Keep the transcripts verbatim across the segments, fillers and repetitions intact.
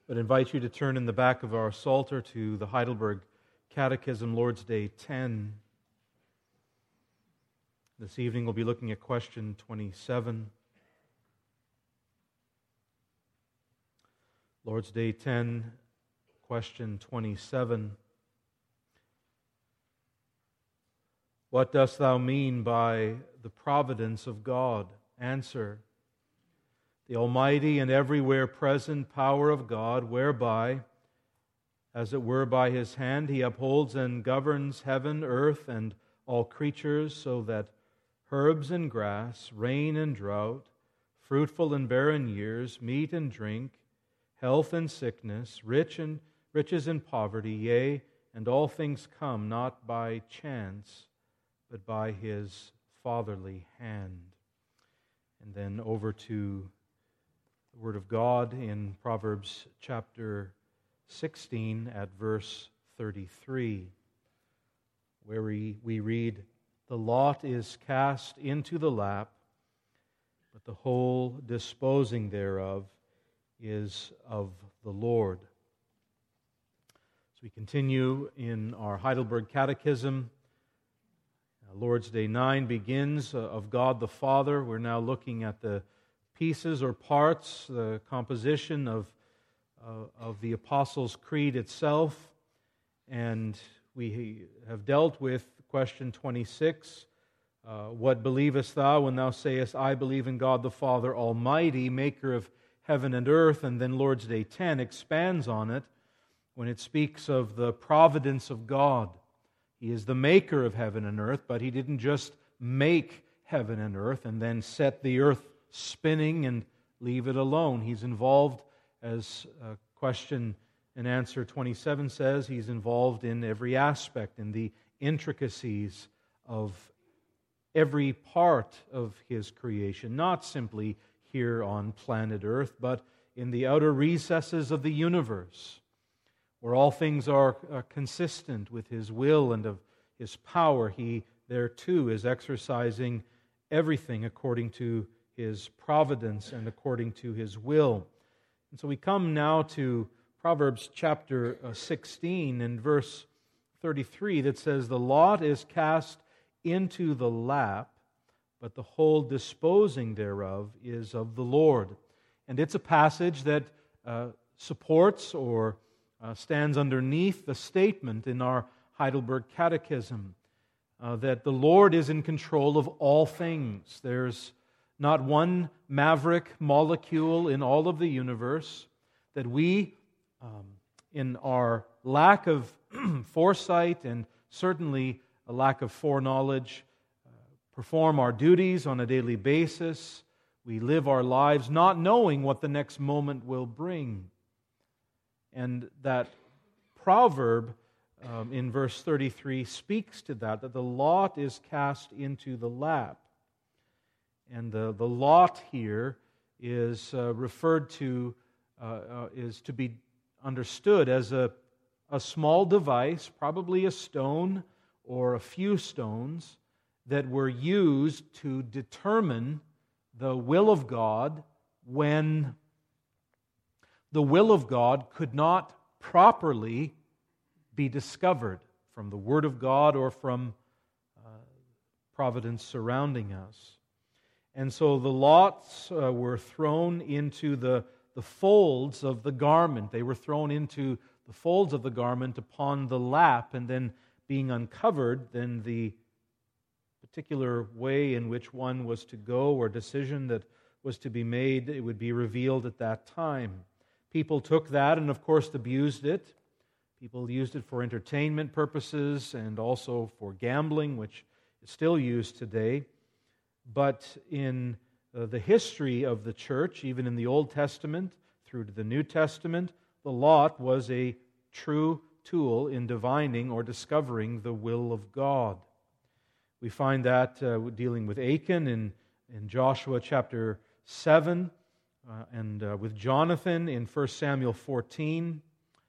I'd invite you to turn in the back of our Psalter to the Heidelberg Catechism, Lord's Day ten. This evening we'll be looking at question twenty-seven. Lord's Day ten, question twenty-seven. What dost thou mean by the providence of God? Answer: the almighty and everywhere present power of God, whereby, as it were by His hand, He upholds and governs heaven, earth, and all creatures, so that herbs and grass, rain and drought, fruitful and barren years, meat and drink, health and sickness, rich and riches and poverty, yea, and all things come not by chance, but by His fatherly hand. And then over to the Word of God in Proverbs chapter sixteen at verse thirty-three, where we, we read, "The lot is cast into the lap, but the whole disposing thereof is of the Lord." As we continue in our Heidelberg Catechism, Lord's Day nine begins of God the Father. We're now looking at the pieces or parts, the composition of, uh, of the Apostles' Creed itself. And we have dealt with question twenty-six. Uh, what believest thou when thou sayest, I believe in God the Father Almighty, maker of heaven and earth? And then Lord's Day ten expands on it when it speaks of the providence of God. He is the maker of heaven and earth, but He didn't just make heaven and earth and then set the earth spinning and leave it alone. He's involved, as uh, question and answer twenty-seven says, He's involved in every aspect, in the intricacies of every part of His creation, not simply here on planet Earth, but in the outer recesses of the universe, where all things are uh, consistent with His will and of His power. He there too is exercising everything according to His providence and according to His will. And so we come now to Proverbs chapter sixteen and verse thirty-three that says, "The lot is cast into the lap, but the whole disposing thereof is of the Lord." And it's a passage that uh, supports or uh, stands underneath the statement in our Heidelberg Catechism uh, that the Lord is in control of all things. There's not one maverick molecule in all of the universe that we, um, in our lack of foresight and certainly a lack of foreknowledge, uh, perform our duties on a daily basis. We live our lives not knowing what the next moment will bring. And that proverb um, in verse thirty-three speaks to that, that the lot is cast into the lap. And the, the lot here is uh, referred to, uh, uh, is to be understood as a, a small device, probably a stone or a few stones, that were used to determine the will of God when the will of God could not properly be discovered from the Word of God or from uh, providence surrounding us. And so the lots uh, were thrown into the, the folds of the garment. They were thrown into the folds of the garment upon the lap, and then being uncovered, then the particular way in which one was to go or decision that was to be made, it would be revealed at that time. People took that and, of course, abused it. People used it for entertainment purposes and also for gambling, which is still used today. But in uh, the history of the church, even in the Old Testament through to the New Testament, the lot was a true tool in divining or discovering the will of God. We find that uh, dealing with Achan in, in Joshua chapter seven, uh, and uh, with Jonathan in First Samuel fourteen.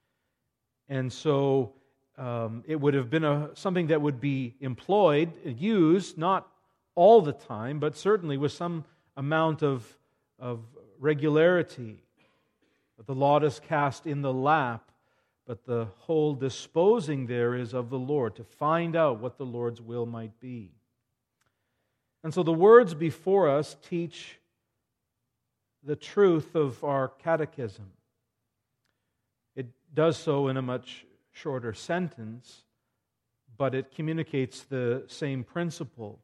And so um, it would have been a, something that would be employed, used, not all the time, but certainly with some amount of, of regularity. The lot is cast in the lap, but the whole disposing there is of the Lord, to find out what the Lord's will might be. And so the words before us teach the truth of our catechism. It does so in a much shorter sentence, but it communicates the same principle.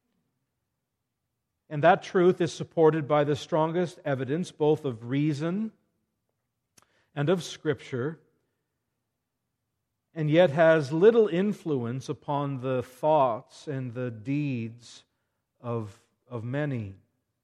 And that truth is supported by the strongest evidence, both of reason and of Scripture, and yet has little influence upon the thoughts and the deeds of, of many.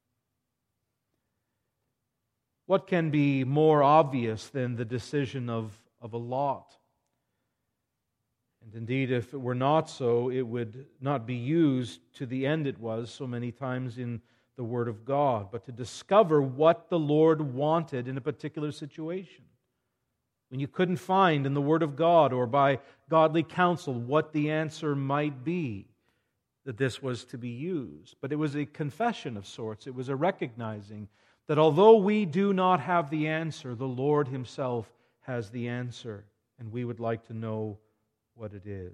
What can be more obvious than the decision of, of a lot? And indeed, if it were not so, it would not be used to the end it was so many times in the Word of God, but to discover what the Lord wanted in a particular situation. When you couldn't find in the Word of God or by godly counsel what the answer might be, that this was to be used. But it was a confession of sorts. It was a recognizing that although we do not have the answer, the Lord Himself has the answer, and we would like to know what it is.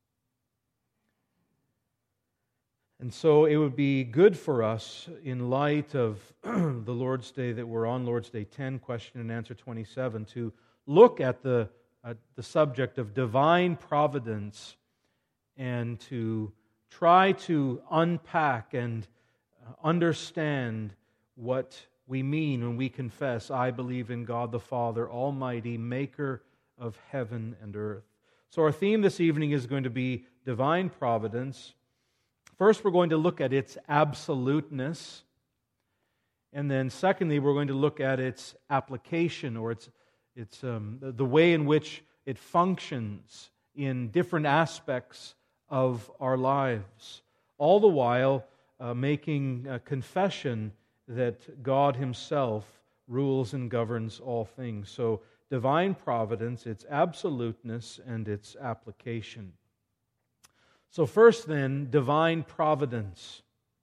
And so it would be good for us, in light of the Lord's Day that we're on, Lord's Day ten, question and answer twenty-seven, to look at the, at the subject of divine providence and to try to unpack and understand what we mean when we confess, I believe in God the Father Almighty, maker of heaven and earth. So our theme this evening is going to be divine providence. First, we're going to look at its absoluteness. And then secondly, we're going to look at its application, or its, its um, the way in which it functions in different aspects of our lives. All the while uh, making a confession that God Himself rules and governs all things. So, divine providence, its absoluteness, and its application. So first then, divine providence.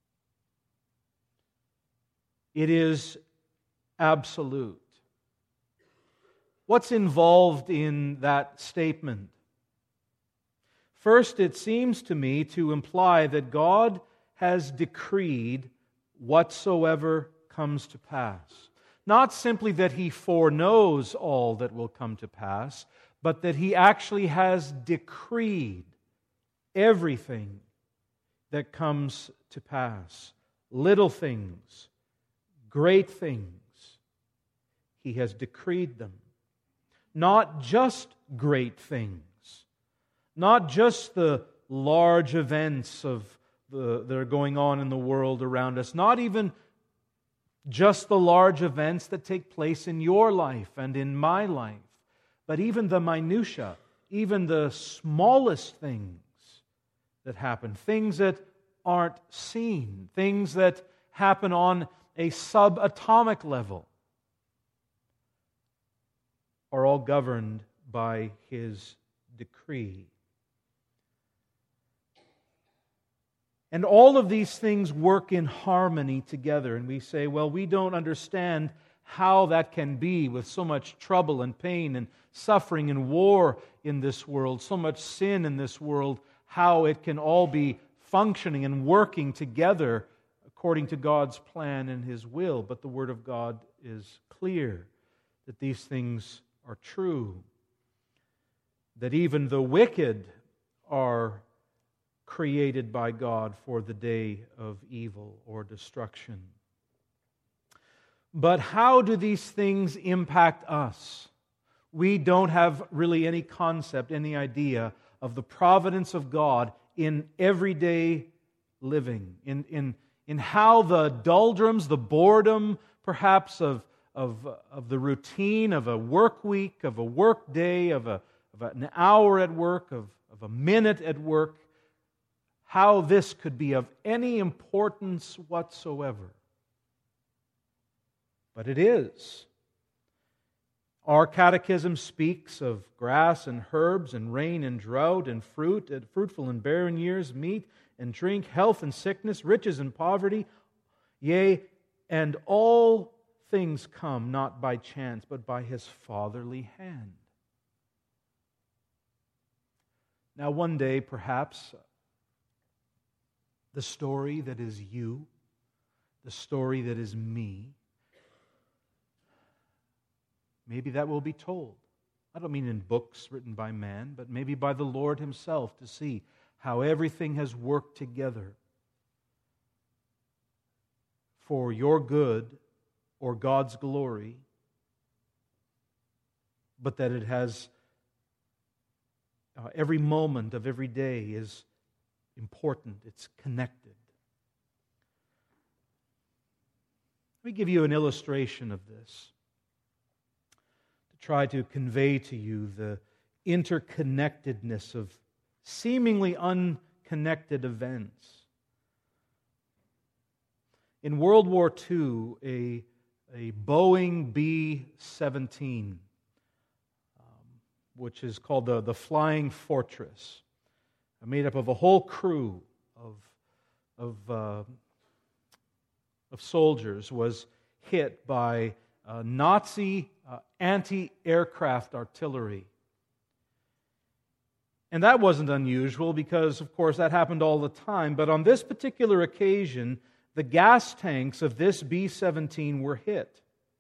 It is absolute. What's involved in that statement? First, it seems to me to imply that God has decreed whatsoever comes to pass. Not simply that He foreknows all that will come to pass, but that He actually has decreed everything that comes to pass. Little things, great things, He has decreed them. Not just great things, not just the large events of the, that are going on in the world around us, not even just the large events that take place in your life and in my life, but even the minutiae, even the smallest things that happen, things that aren't seen, things that happen on a subatomic level, are all governed by His decree. And all of these things work in harmony together. And we say, well, we don't understand how that can be with so much trouble and pain and suffering and war in this world, so much sin in this world, how it can all be functioning and working together according to God's plan and His will. But the Word of God is clear that these things are true, that even the wicked are created by God for the day of evil or destruction. But how do these things impact us? We don't have really any concept, any idea of the providence of God in everyday living, in, in, in how the doldrums, the boredom, perhaps, of, of, of the routine of a work week, of a work day, of, a, of an hour at work, of, of a minute at work, how this could be of any importance whatsoever. But it is. Our catechism speaks of grass and herbs and rain and drought and fruit and fruitful and barren years, meat and drink, health and sickness, riches and poverty, yea, and all things come not by chance, but by His fatherly hand. Now, one day, perhaps, the story that is you, the story that is me, maybe that will be told. I don't mean in books written by man, but maybe by the Lord Himself, to see how everything has worked together for your good or God's glory, but that it has uh, every moment of every day is important, it's connected. Let me give you an illustration of this to try to convey to you the interconnectedness of seemingly unconnected events. In World War Two, a, a Boeing B seventeen, um, which is called the, the Flying Fortress, made up of a whole crew of, of, uh, of soldiers, was hit by uh, Nazi uh, anti-aircraft artillery. And that wasn't unusual because, of course, that happened all the time. But on this particular occasion, the gas tanks of this B seventeen were hit.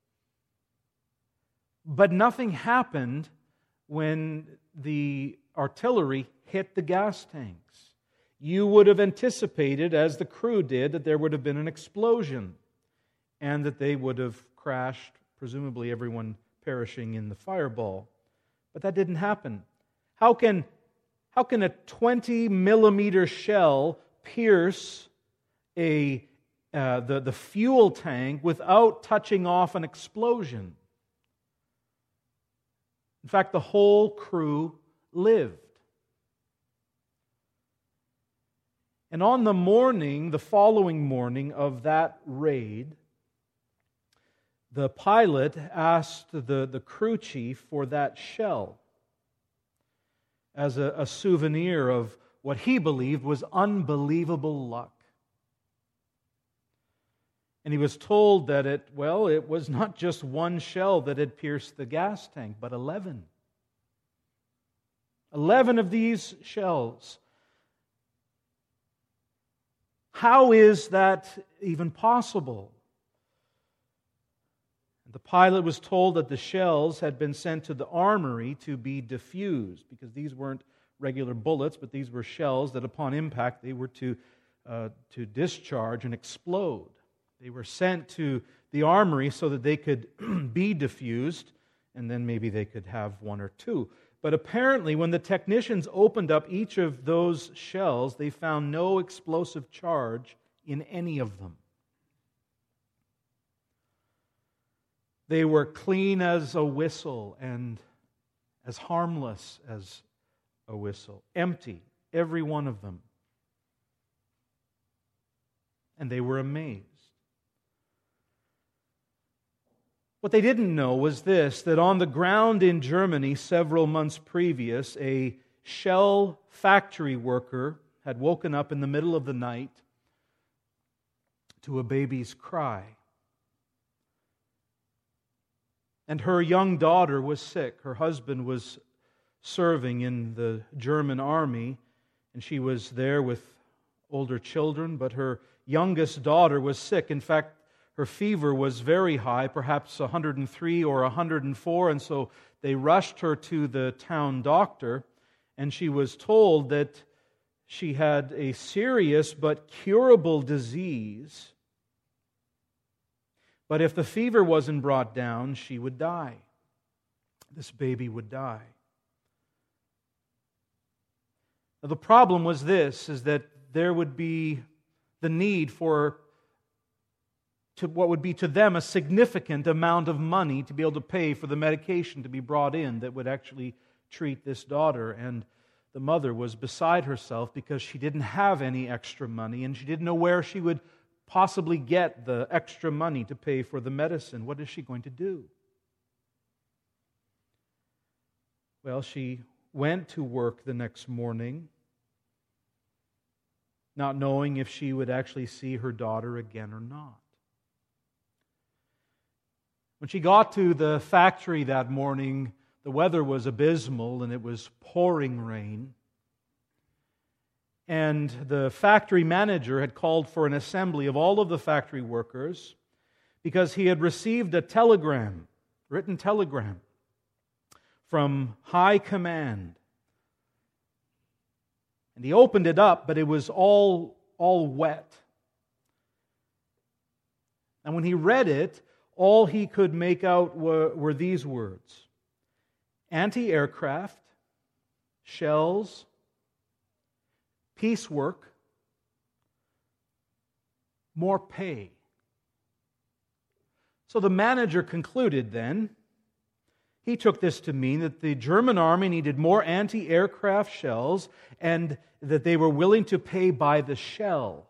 But nothing happened when the artillery hit the gas tanks. You would have anticipated, as the crew did, that there would have been an explosion and that they would have crashed, presumably everyone perishing in the fireball. But that didn't happen. How can, how can a twenty millimeter shell pierce a Uh, the, the fuel tank without touching off an explosion? In fact, the whole crew lived. And on the morning, the following morning of that raid, the pilot asked the, the crew chief for that shell as a, a souvenir of what he believed was unbelievable luck. And he was told that it, well, it was not just one shell that had pierced the gas tank, but eleven. Eleven of these shells. How is that even possible? The pilot was told that the shells had been sent to the armory to be diffused, because these weren't regular bullets, but these were shells that upon impact they were to, uh, to discharge and explode. They were sent to the armory so that they could be diffused, and then maybe they could have one or two. But apparently, when the technicians opened up each of those shells, they found no explosive charge in any of them. They were clean as a whistle and as harmless as a whistle. Empty, every one of them. And they were amazed. What they didn't know was this, that on the ground in Germany several months previous, a shell factory worker had woken up in the middle of the night to a baby's cry. And her young daughter was sick. Her husband was serving in the German army, and she was there with older children, but her youngest daughter was sick. In fact, her fever was very high, perhaps one hundred three or one hundred four, and so they rushed her to the town doctor, and she was told that she had a serious but curable disease, but if the fever wasn't brought down, she would die. This baby would die. Now, the problem was this, is that there would be the need for to what would be to them a significant amount of money to be able to pay for the medication to be brought in that would actually treat this daughter. And the mother was beside herself because she didn't have any extra money and she didn't know where she would possibly get the extra money to pay for the medicine. What is she going to do? Well, she went to work the next morning, not knowing if she would actually see her daughter again or not. When she got to the factory that morning, the weather was abysmal and it was pouring rain. And the factory manager had called for an assembly of all of the factory workers because he had received a telegram, written telegram, from high command. And he opened it up, but it was all, all wet. And when he read it, all he could make out were, were these words: anti-aircraft, shells, piecework, more pay. So the manager concluded then, he took this to mean that the German army needed more anti-aircraft shells and that they were willing to pay by the shell.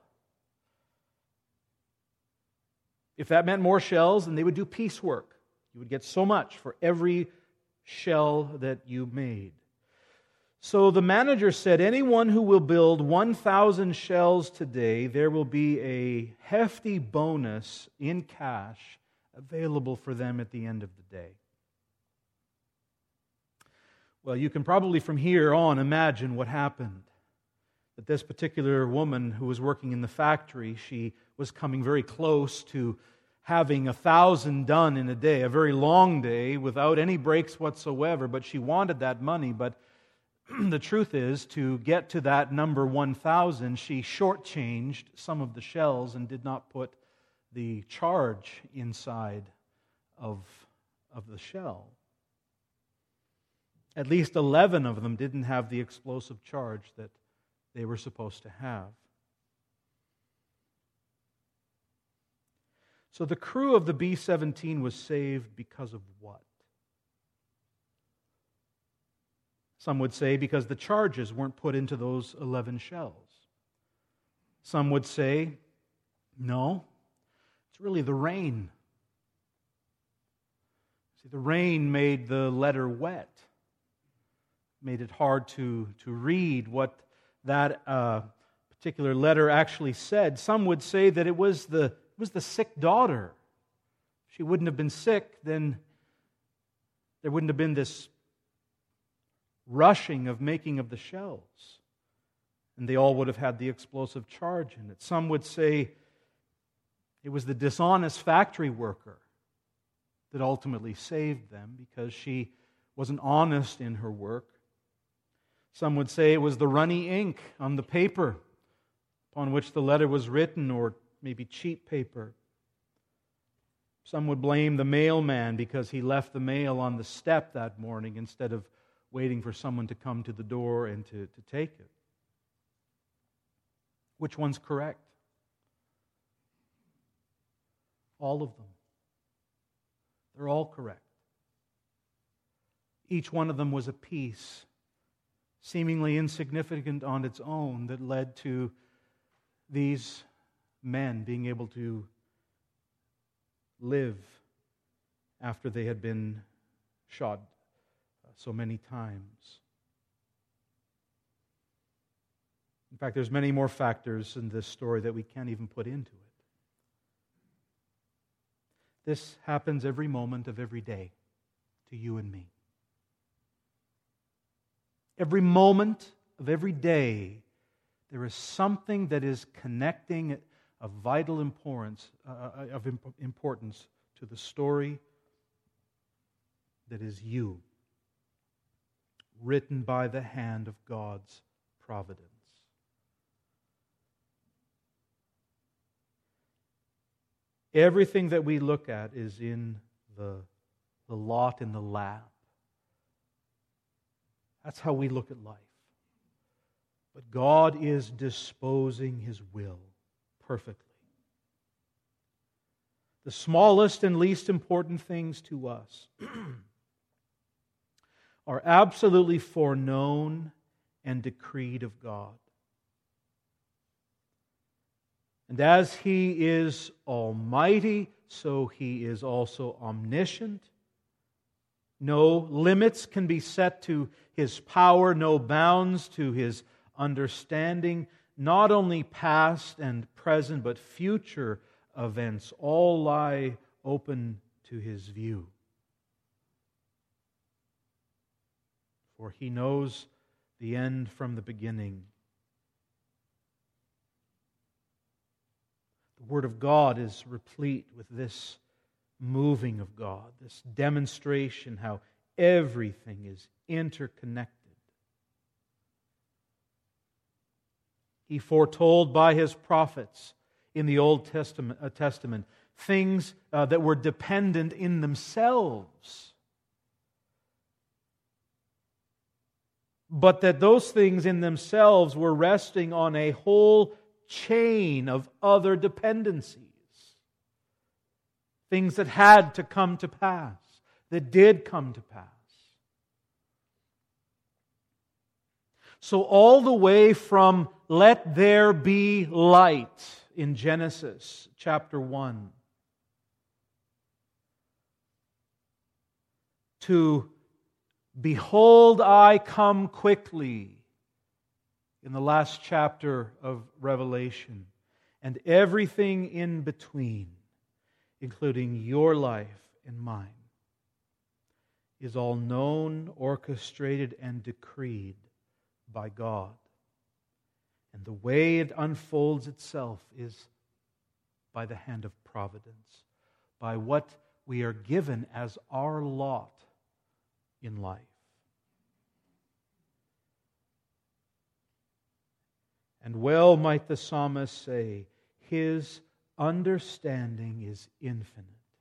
If that meant more shells, then they would do piecework. You would get so much for every shell that you made. So the manager said, anyone who will build one thousand shells today, there will be a hefty bonus in cash available for them at the end of the day. Well, you can probably from here on imagine what happened. That this particular woman who was working in the factory, she was coming very close to having a thousand done in a day, a very long day without any breaks whatsoever, but she wanted that money. But the truth is, to get to that number one thousand, she shortchanged some of the shells and did not put the charge inside of, of the shell. At least eleven of them didn't have the explosive charge that they were supposed to have. So the crew of the B seventeen was saved because of what? Some would say because the charges weren't put into those eleven shells. Some would say, no, it's really the rain. See, the rain made the letter wet, made it hard to, to read what that uh, particular letter actually said. Some would say that it was the, it was the sick daughter. If she wouldn't have been sick, then there wouldn't have been this rushing of making of the shells, and they all would have had the explosive charge in it. Some would say it was the dishonest factory worker that ultimately saved them because she wasn't honest in her work. Some would say it was the runny ink on the paper upon which the letter was written, or maybe cheap paper. Some would blame the mailman because he left the mail on the step that morning instead of waiting for someone to come to the door and to, to take it. Which one's correct? All of them. They're all correct. Each one of them was a piece, seemingly insignificant on its own, that led to these men being able to live after they had been shot so many times. In fact, there's many more factors in this story that we can't even put into it. This happens every moment of every day to you and me. Every moment of every day, there is something that is connecting of vital importance, uh, of importance to the story that is you, written by the hand of God's providence. Everything that we look at is in the, the lot in the lap. That's how we look at life. But God is disposing His will perfectly. The smallest and least important things to us are absolutely foreknown and decreed of God. And as He is almighty, so He is also omniscient. No limits can be set to His power, no bounds to His understanding. Not only past and present, but future events all lie open to His view. For He knows the end from the beginning. The Word of God is replete with this moving of God, this demonstration how everything is interconnected. He foretold by His prophets in the Old Testament, uh, Testament things uh, that were dependent in themselves, but that those things in themselves were resting on a whole chain of other dependencies. Things that had to come to pass, that did come to pass. So all the way from let there be light in Genesis chapter one to behold I come quickly in the last chapter of Revelation, and everything in between, including your life and mine, is all known, orchestrated, and decreed by God. And the way it unfolds itself is by the hand of providence, by what we are given as our lot in life. And well might the psalmist say, His understanding is infinite,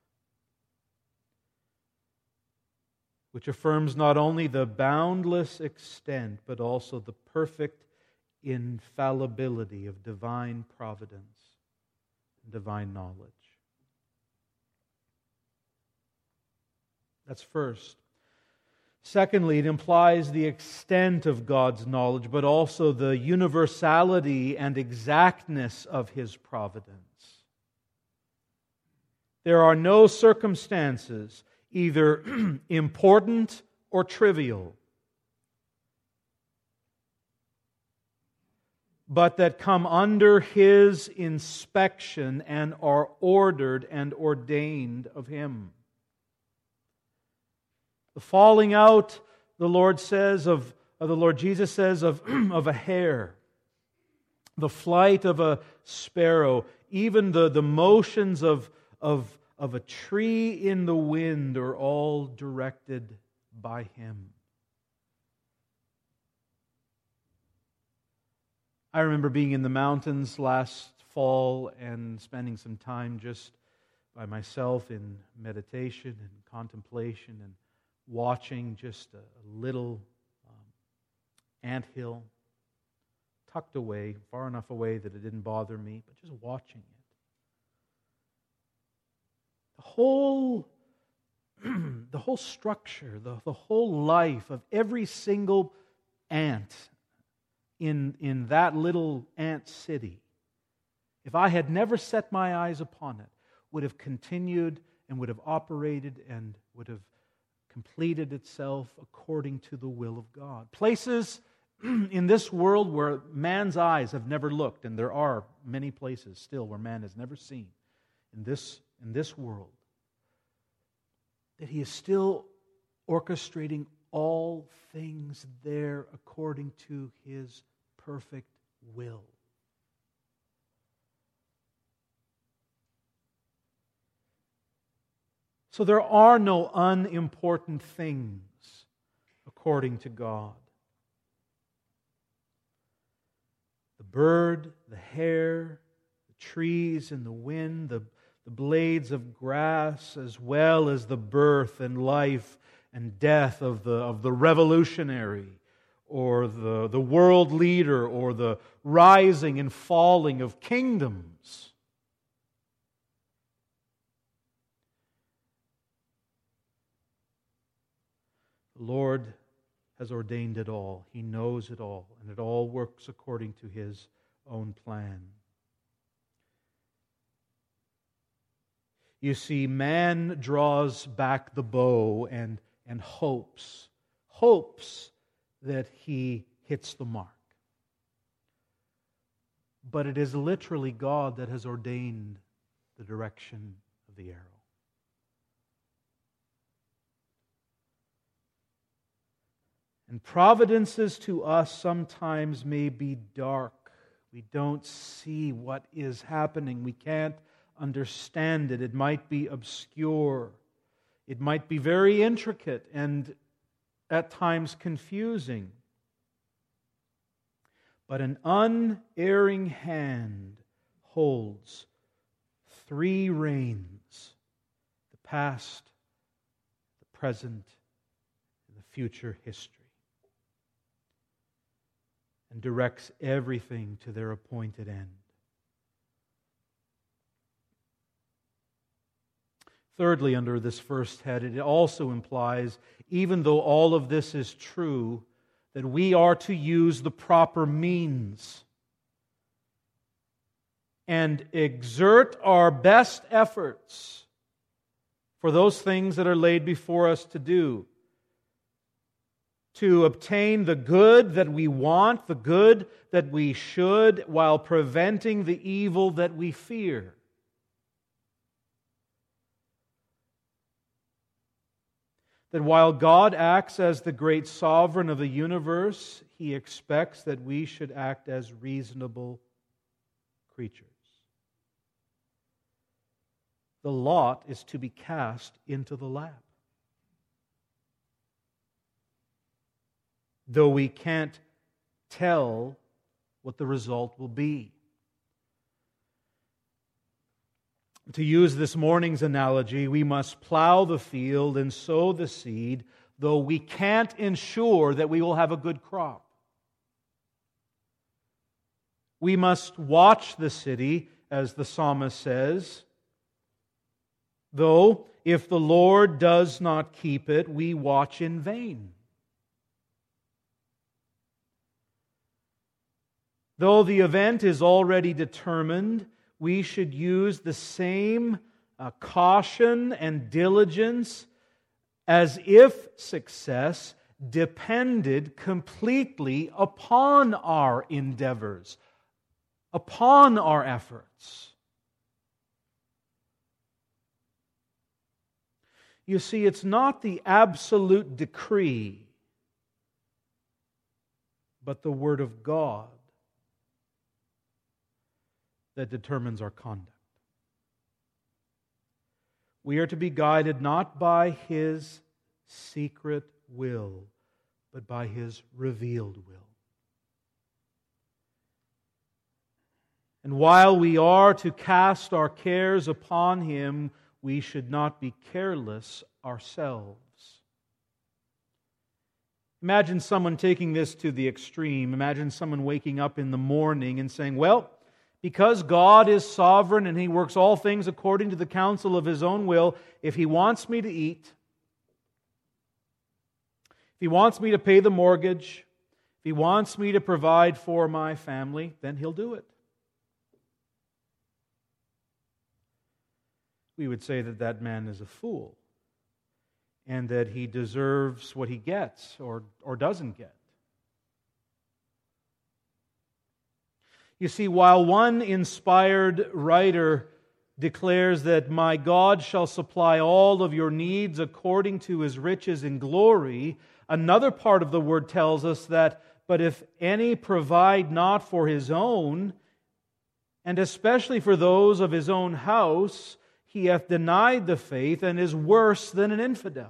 which affirms not only the boundless extent, but also the perfect infallibility of divine providence and divine knowledge. That's first. Secondly, it implies the extent of God's knowledge, but also the universality and exactness of His providence. There are no circumstances, either important or trivial, but that come under His inspection and are ordered and ordained of Him. The falling out, the Lord says, of, of the Lord Jesus says, of, of a hair, the flight of a sparrow, even the, the motions of, of, of a tree in the wind are all directed by Him. I remember being in the mountains last fall and spending some time just by myself in meditation and contemplation and watching just a, a little um, anthill tucked away, far enough away that it didn't bother me, but just watching it. The whole, the whole structure, the, the whole life of every single ant in, in that little ant city, if I had never set my eyes upon it, would have continued and would have operated and would have completed itself according to the will of God. Places in this world where man's eyes have never looked, and there are many places still where man has never seen in this, in this world, that He is still orchestrating all things there according to His perfect will. So there are no unimportant things according to God. The bird, the hare, the trees and the wind, the, the blades of grass, as well as the birth and life and death of the, of the revolutionary or the, the world leader or the rising and falling of kingdoms. The Lord has ordained it all. He knows it all, and it all works according to His own plan. You see, man draws back the bow and, and hopes, hopes that he hits the mark. But it is literally God that has ordained the direction of the arrow. And providences to us sometimes may be dark. We don't see what is happening. We can't understand it. It might be obscure. It might be very intricate and at times confusing. But an unerring hand holds three reins: the past, the present, and the future history, and directs everything to their appointed end. Thirdly, under this first head, it also implies, even though all of this is true, that we are to use the proper means and exert our best efforts for those things that are laid before us to do, to obtain the good that we want, the good that we should, while preventing the evil that we fear. That while God acts as the great sovereign of the universe, He expects that we should act as reasonable creatures. The lot is to be cast into the lap. Though we can't tell what the result will be. To use this morning's analogy, we must plow the field and sow the seed, though we can't ensure that we will have a good crop. We must watch the city, as the psalmist says, though if the Lord does not keep it, we watch in vain. Though the event is already determined, we should use the same uh, caution and diligence as if success depended completely upon our endeavors, upon our efforts. You see, it's not the absolute decree, but the Word of God that determines our conduct. We are to be guided not by His secret will, but by His revealed will. And while we are to cast our cares upon Him, we should not be careless ourselves. Imagine someone taking this to the extreme. Imagine someone waking up in the morning and saying, well, because God is sovereign and He works all things according to the counsel of His own will, if He wants me to eat, if He wants me to pay the mortgage, if He wants me to provide for my family, then He'll do it. We would say that that man is a fool and that he deserves what he gets or, or doesn't get. You see, while one inspired writer declares that my God shall supply all of your needs according to His riches in glory, another part of the word tells us that, but if any provide not for his own, and especially for those of his own house, he hath denied the faith and is worse than an infidel.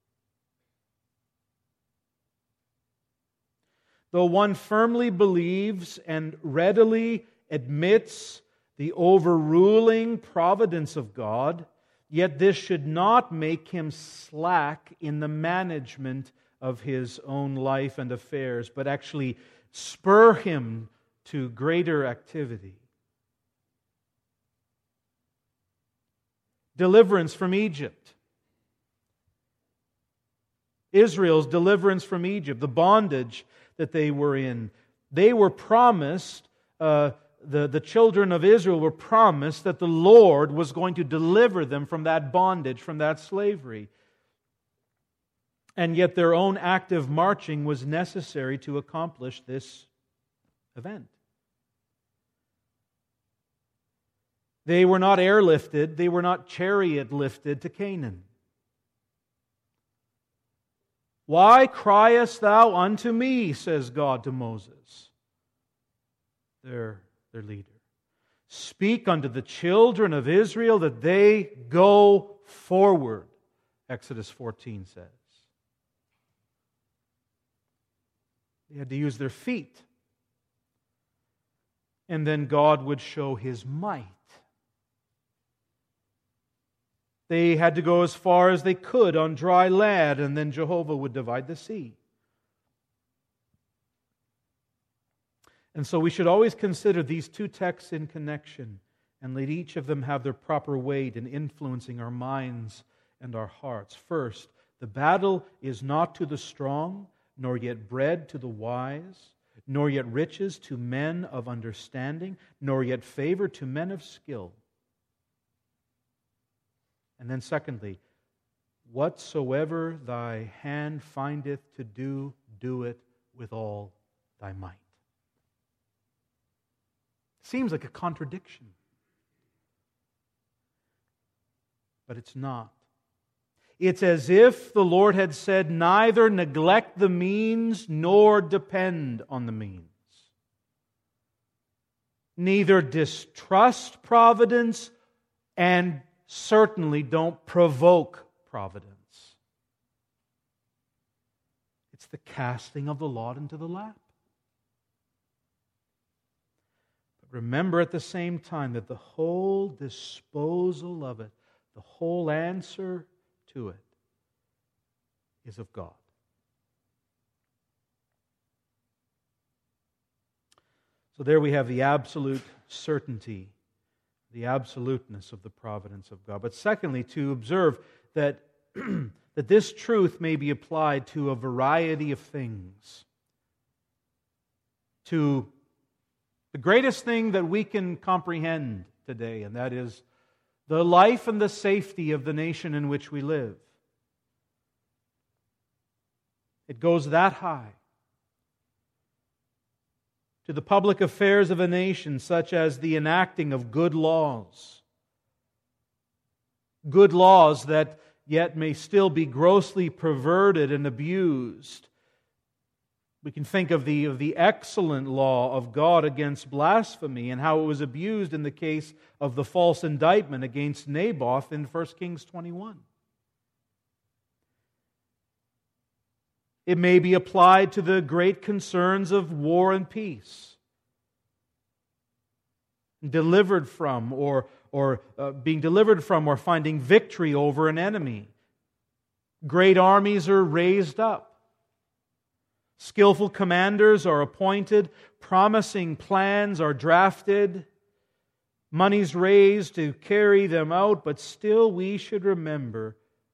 Though one firmly believes and readily admits the overruling providence of God, yet this should not make him slack in the management of his own life and affairs, but actually spur him to greater activity. Deliverance from Egypt. Israel's deliverance from Egypt, the bondage that they were in. They were promised, uh, the, the children of Israel were promised that the Lord was going to deliver them from that bondage, from that slavery. And yet their own active marching was necessary to accomplish this event. They were not airlifted, they were not chariot lifted to Canaan. Why criest thou unto me, says God to Moses, their, their leader. Speak unto the children of Israel that they go forward, Exodus fourteen says. They had to use their feet. And then God would show His might. They had to go as far as they could on dry land, and then Jehovah would divide the sea. And so we should always consider these two texts in connection and let each of them have their proper weight in influencing our minds and our hearts. First, the battle is not to the strong, nor yet bread to the wise, nor yet riches to men of understanding, nor yet favor to men of skill. And then secondly, whatsoever thy hand findeth to do, do it with all thy might. Seems like a contradiction. But it's not. It's as if the Lord had said, neither neglect the means nor depend on the means. Neither distrust providence and certainly don't provoke providence. It's the casting of the lot into the lap. But remember at the same time that the whole disposal of it, the whole answer to it, is of God. So there we have the absolute certainty, the absoluteness of the providence of God. But secondly, to observe that, that this truth may be applied to a variety of things. To the greatest thing that we can comprehend today, and that is the life and the safety of the nation in which we live. It goes that high. To the public affairs of a nation, such as the enacting of good laws. Good laws that yet may still be grossly perverted and abused. We can think of the, of the excellent law of God against blasphemy and how it was abused in the case of the false indictment against Naboth in First Kings twenty-one. It may be applied to the great concerns of war and peace. Delivered from or, or uh, being delivered from or finding victory over an enemy. Great armies are raised up. Skillful commanders are appointed, promising plans are drafted, money's raised to carry them out, but still we should remember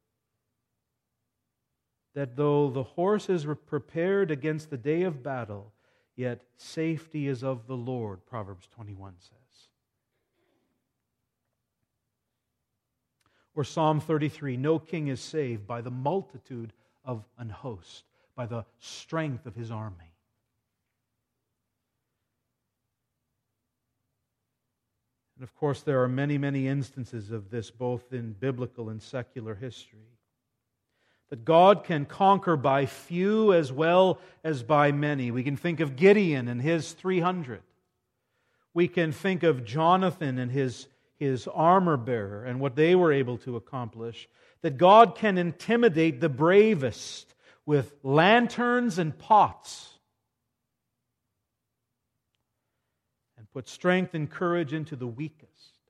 that though the horses were prepared against the day of battle, yet safety is of the Lord, Proverbs twenty-one says. Or Psalm thirty-three, no king is saved by the multitude of an host, by the strength of his army. And of course, there are many, many instances of this, both in biblical and secular history. That God can conquer by few as well as by many. We can think of Gideon and his three hundred. We can think of Jonathan and his, his armor bearer and what they were able to accomplish. That God can intimidate the bravest with lanterns and pots, and put strength and courage into the weakest.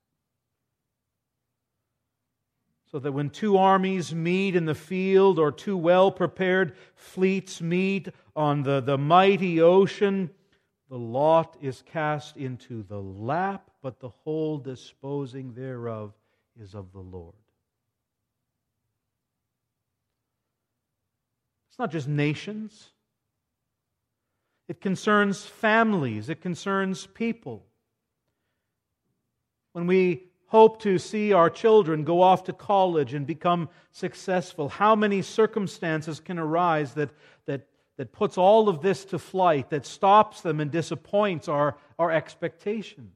So that when two armies meet in the field, or two well-prepared fleets meet on the, the mighty ocean, the lot is cast into the lap, but the whole disposing thereof is of the Lord. It's not just nations. It concerns families. It concerns people. When we hope to see our children go off to college and become successful, how many circumstances can arise that, that, that puts all of this to flight, that stops them and disappoints our, our expectations?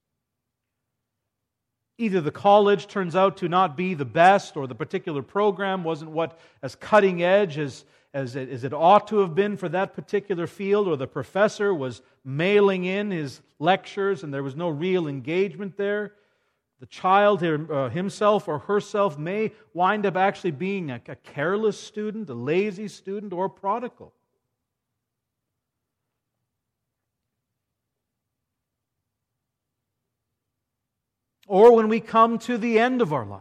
Either the college turns out to not be the best, or the particular program wasn't what as cutting edge as as it, as it ought to have been for that particular field, or the professor was mailing in his lectures and there was no real engagement there. The child uh, himself or herself may wind up actually being a, a careless student, a lazy student, or prodigal. Or when we come to the end of our life,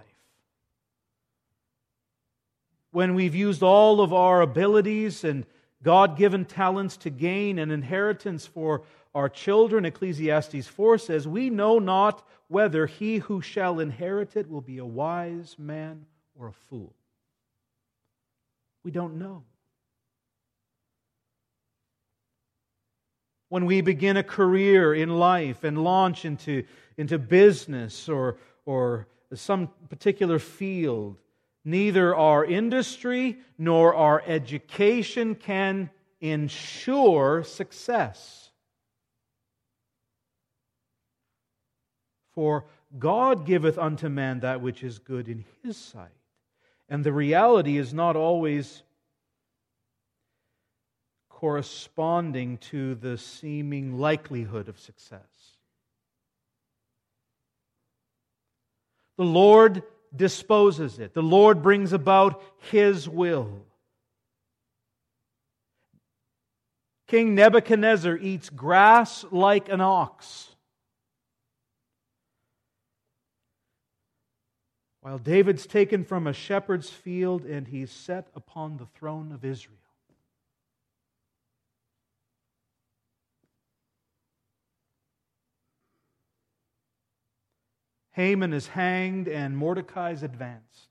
when we've used all of our abilities and God-given talents to gain an inheritance for our children, Ecclesiastes four says, we know not whether he who shall inherit it will be a wise man or a fool. We don't know. When we begin a career in life and launch into, into business or, or some particular field, neither our industry nor our education can ensure success. For God giveth unto man that which is good in His sight. And the reality is not always corresponding to the seeming likelihood of success. The Lord disposes it. The Lord brings about His will. King Nebuchadnezzar eats grass like an ox, while David's taken from a shepherd's field and he's set upon the throne of Israel. Haman is hanged and Mordecai is advanced.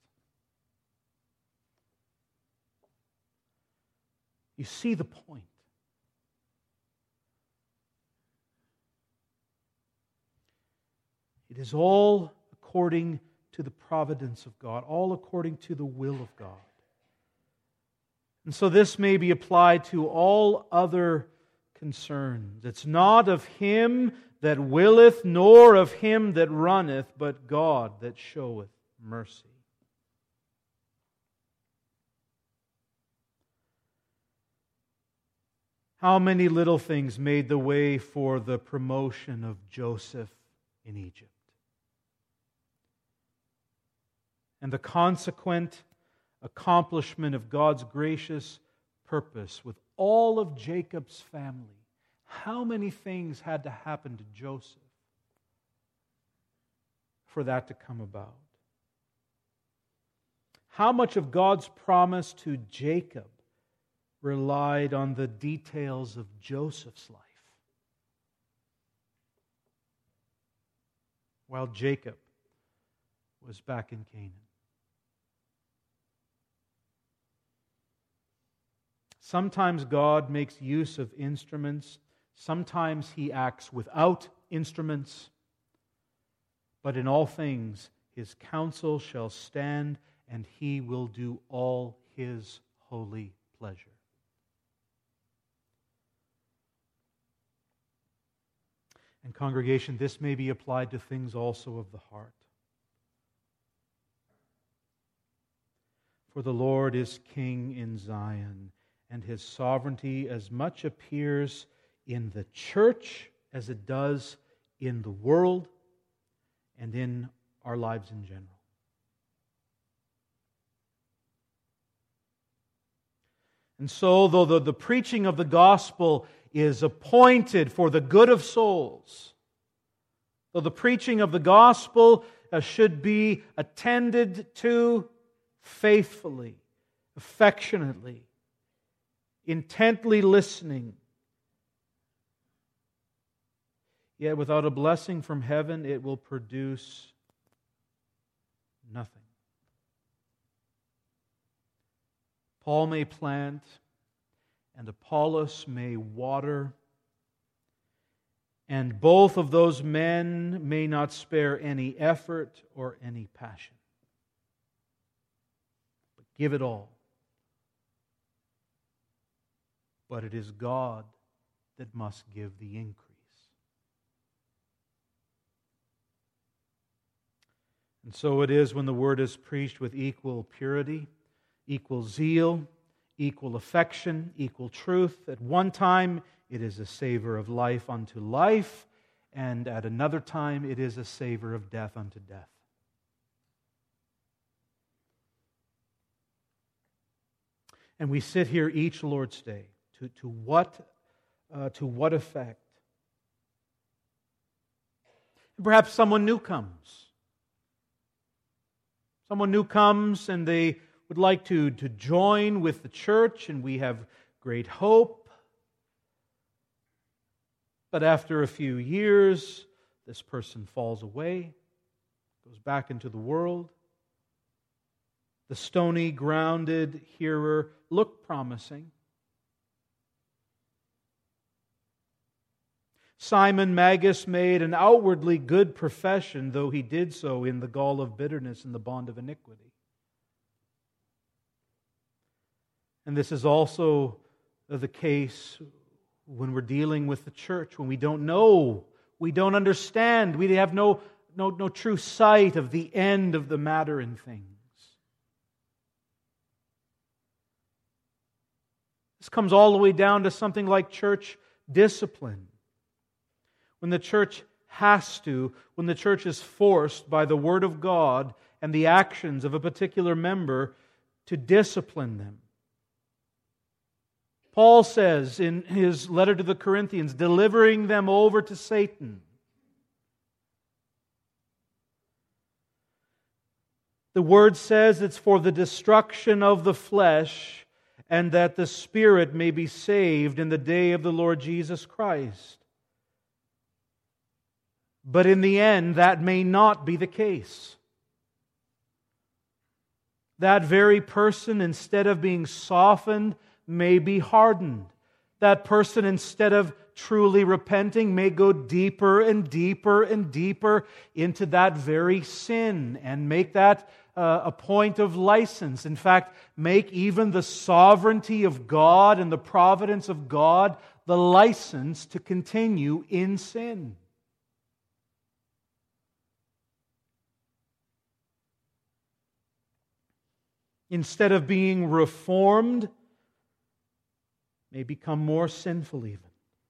You see the point. It is all according to the providence of God, all according to the will of God. And so this may be applied to all other concerns. It's not of him that willeth, nor of him that runneth, but God that showeth mercy. How many little things made the way for the promotion of Joseph in Egypt? And the consequent accomplishment of God's gracious purpose with all of Jacob's family. How many things had to happen to Joseph for that to come about? How much of God's promise to Jacob relied on the details of Joseph's life, while Jacob was back in Canaan? Sometimes God makes use of instruments. Sometimes He acts without instruments. But in all things, His counsel shall stand, and He will do all His holy pleasure. And congregation, this may be applied to things also of the heart. For the Lord is King in Zion, and His sovereignty as much appears in the church as it does in the world and in our lives in general. And so, though the, the preaching of the gospel is appointed for the good of souls, though the preaching of the gospel uh, should be attended to faithfully, affectionately, intently listening, yet without a blessing from heaven, it will produce nothing. Paul may plant, and Apollos may water, and both of those men may not spare any effort or any passion. But give it all. But it is God that must give the increase. And so it is when the Word is preached with equal purity, equal zeal, equal affection, equal truth. At one time, it is a savor of life unto life, and at another time, it is a savor of death unto death. And we sit here each Lord's Day. To, to, what, uh, to what effect? Perhaps someone new comes. Someone new comes and they would like to, to join with the church, and we have great hope. But after a few years, this person falls away, goes back into the world. The stony, grounded hearer looked promising. Simon Magus made an outwardly good profession, though he did so in the gall of bitterness and the bond of iniquity. And this is also the case when we're dealing with the church, when we don't know, we don't understand, we have no, no, no true sight of the end of the matter in things. This comes all the way down to something like church discipline. When the church has to, when the church is forced by the Word of God and the actions of a particular member to discipline them. Paul says in his letter to the Corinthians, delivering them over to Satan. The Word says it's for the destruction of the flesh, and that the spirit may be saved in the day of the Lord Jesus Christ. But in the end, that may not be the case. That very person, instead of being softened, may be hardened. That person, instead of truly repenting, may go deeper and deeper and deeper into that very sin and make that uh, a point of license. In fact, make even the sovereignty of God and the providence of God the license to continue in sin. Instead of being reformed, may become more sinful even.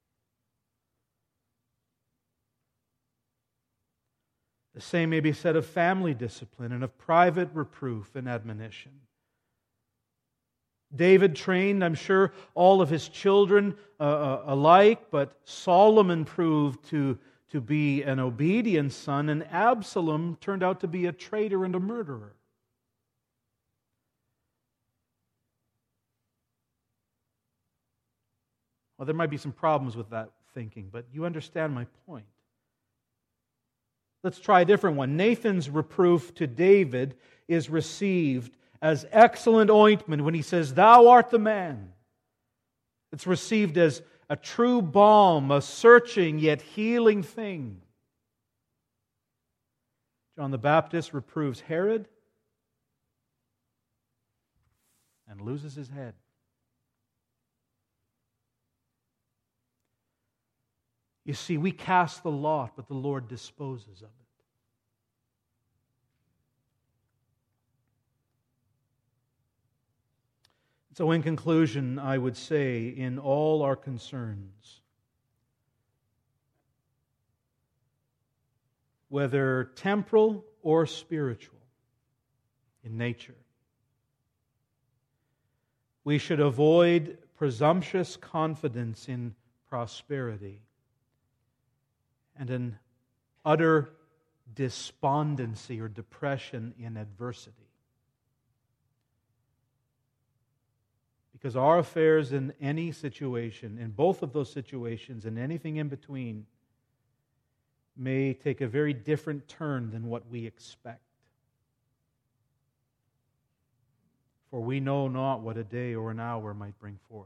The same may be said of family discipline and of private reproof and admonition. David trained, I'm sure, all of his children uh, uh, alike, but Solomon proved to, to be an obedient son, and Absalom turned out to be a traitor and a murderer. Well, there might be some problems with that thinking, but you understand my point. Let's try a different one. Nathan's reproof to David is received as excellent ointment when he says, "Thou art the man." It's received as a true balm, a searching yet healing thing. John the Baptist reproves Herod and loses his head. You see, we cast the lot, but the Lord disposes of it. So in conclusion, I would say, in all our concerns, whether temporal or spiritual in nature, we should avoid presumptuous confidence in prosperity and an utter despondency or depression in adversity. Because our affairs in any situation, in both of those situations and anything in between, may take a very different turn than what we expect. For we know not what a day or an hour might bring forth.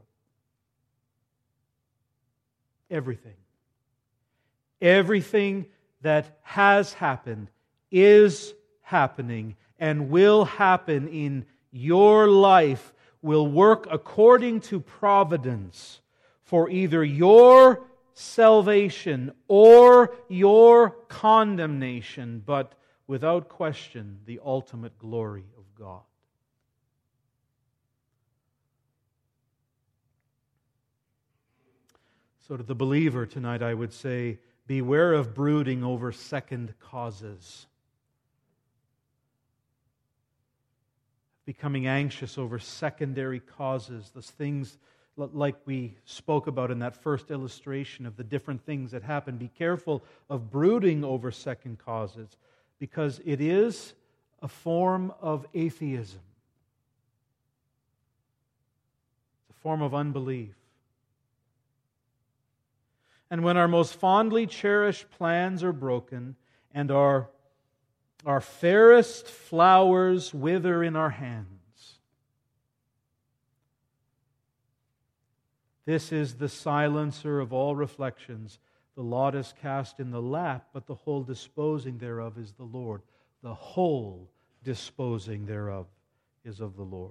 Everything. Everything that has happened, is happening, and will happen in your life will work according to providence for either your salvation or your condemnation, but without question, the ultimate glory of God. So to the believer tonight, I would say, beware of brooding over second causes. Becoming anxious over secondary causes, those things like we spoke about in that first illustration of the different things that happen. Be careful of brooding over second causes, because it is a form of atheism. It's a form of unbelief. And when our most fondly cherished plans are broken and our, our fairest flowers wither in our hands, this is the silencer of all reflections. The lot is cast in the lap, but the whole disposing thereof is the Lord. The whole disposing thereof is of the Lord.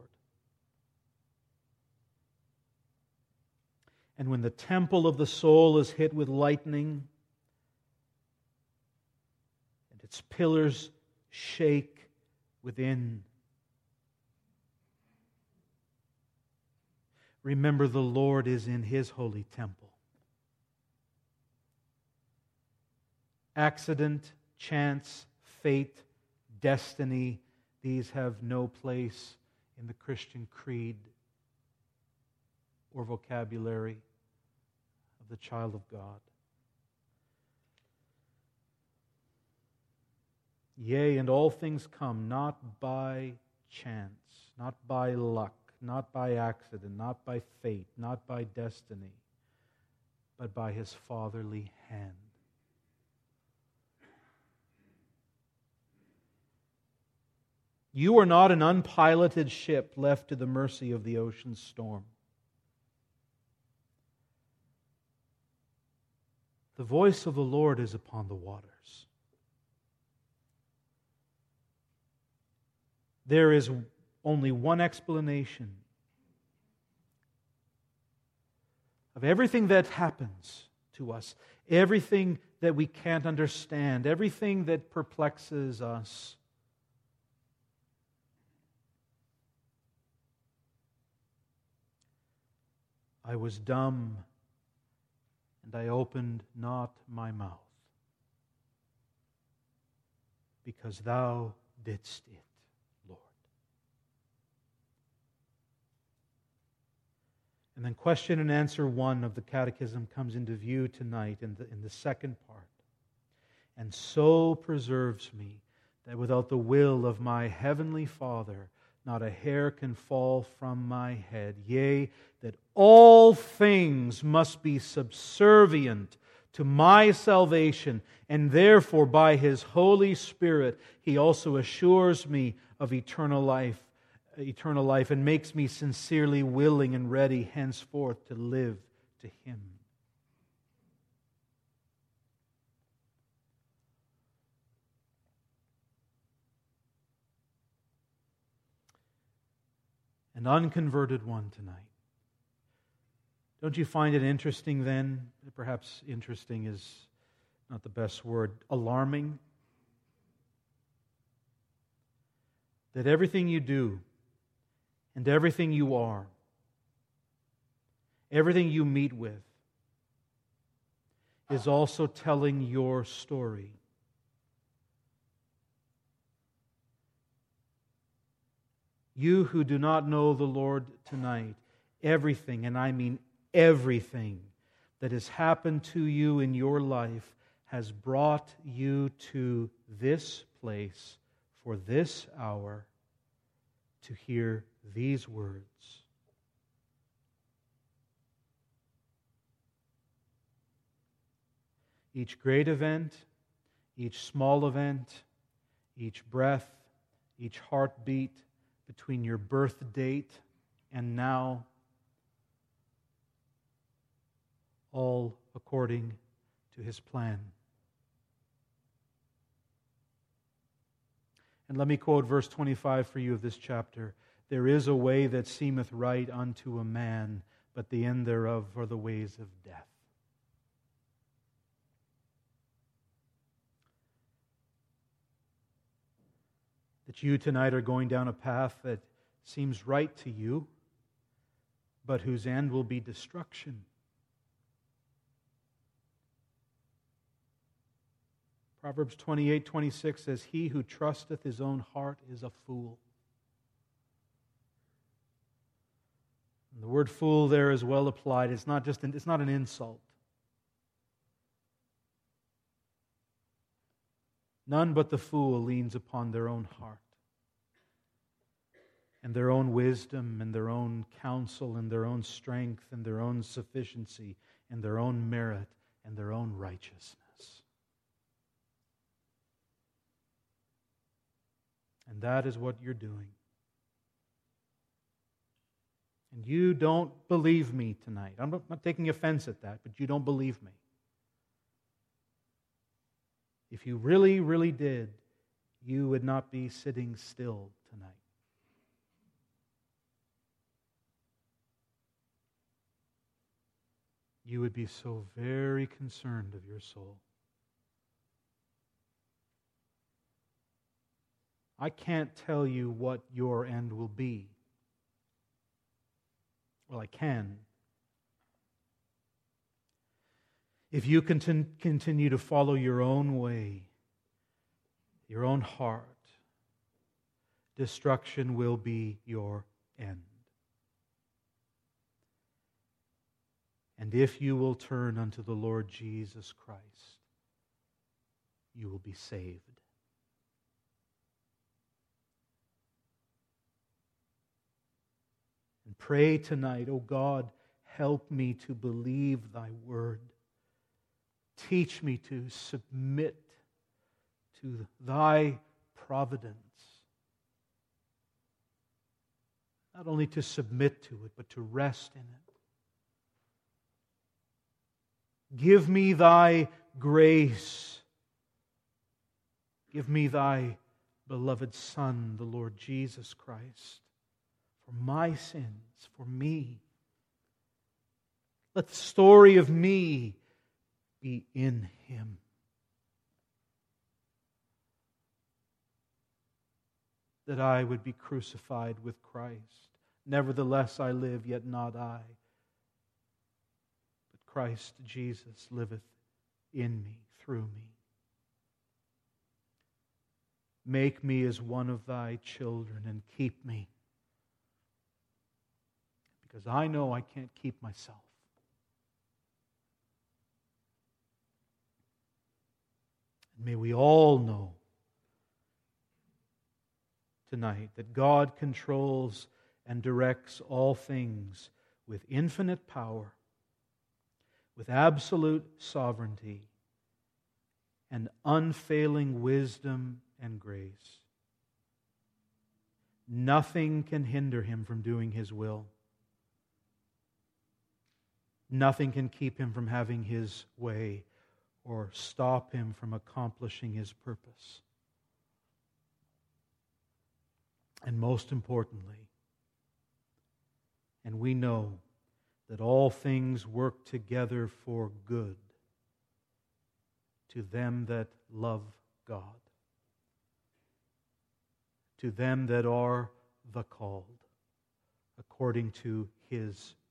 And when the temple of the soul is hit with lightning, and its pillars shake within, remember the Lord is in His holy temple. Accident, chance, fate, destiny, these have no place in the Christian creed or vocabulary of the child of God. Yea, and all things come not by chance, not by luck, not by accident, not by fate, not by destiny, but by His fatherly hand. You are not an unpiloted ship left to the mercy of the ocean's storm. The voice of the Lord is upon the waters. There is only one explanation of everything that happens to us, everything that we can't understand, everything that perplexes us. I was dumb, and I opened not my mouth, because Thou didst it, Lord. And then question and answer one of the Catechism comes into view tonight in the, in the second part. And so preserves me that without the will of my heavenly Father, not a hair can fall from my head. Yea, that all things must be subservient to my salvation, and therefore by His Holy Spirit He also assures me of eternal life, eternal life, and makes me sincerely willing and ready henceforth to live to Him. An unconverted one tonight. Don't you find it interesting then? Perhaps interesting is not the best word. Alarming? That everything you do and everything you are, everything you meet with, is also telling your story. You who do not know the Lord tonight, everything, and I mean everything, that has happened to you in your life has brought you to this place for this hour to hear these words. Each great event, each small event, each breath, each heartbeat, between your birth date and now, all according to His plan. And let me quote verse twenty-five for you of this chapter. There is a way that seemeth right unto a man, but the end thereof are the ways of death. That you tonight are going down a path that seems right to you, but whose end will be destruction. Proverbs twenty-eight twenty-six says, "He who trusteth his own heart is a fool." And the word fool there is well applied. It's not just an, it's not an insult. None but the fool leans upon their own heart and their own wisdom and their own counsel and their own strength and their own sufficiency and their own merit and their own righteousness. And that is what you're doing. And you don't believe me tonight. I'm not, not taking offense at that, but you don't believe me. If you really, really did, you would not be sitting still tonight. You would be so very concerned of your soul. I can't tell you what your end will be. Well, I can. If you continue to follow your own way, your own heart, destruction will be your end. And if you will turn unto the Lord Jesus Christ, you will be saved. And pray tonight, "Oh God, help me to believe Thy word. Teach me to submit to Thy providence." Not only to submit to it, but to rest in it. Give me Thy grace. Give me Thy beloved Son, the Lord Jesus Christ, for my sins, for me. Let the story of me be in Him. That I would be crucified with Christ. Nevertheless I live, yet not I, but Christ Jesus liveth in me, through me. Make me as one of Thy children and keep me, because I know I can't keep myself. And may we all know tonight that God controls and directs all things with infinite power, with absolute sovereignty, and unfailing wisdom and grace. Nothing can hinder Him from doing His will. Nothing can keep Him from having His way or stop Him from accomplishing His purpose. And most importantly, and we know that all things work together for good to them that love God, to them that are the called, according to His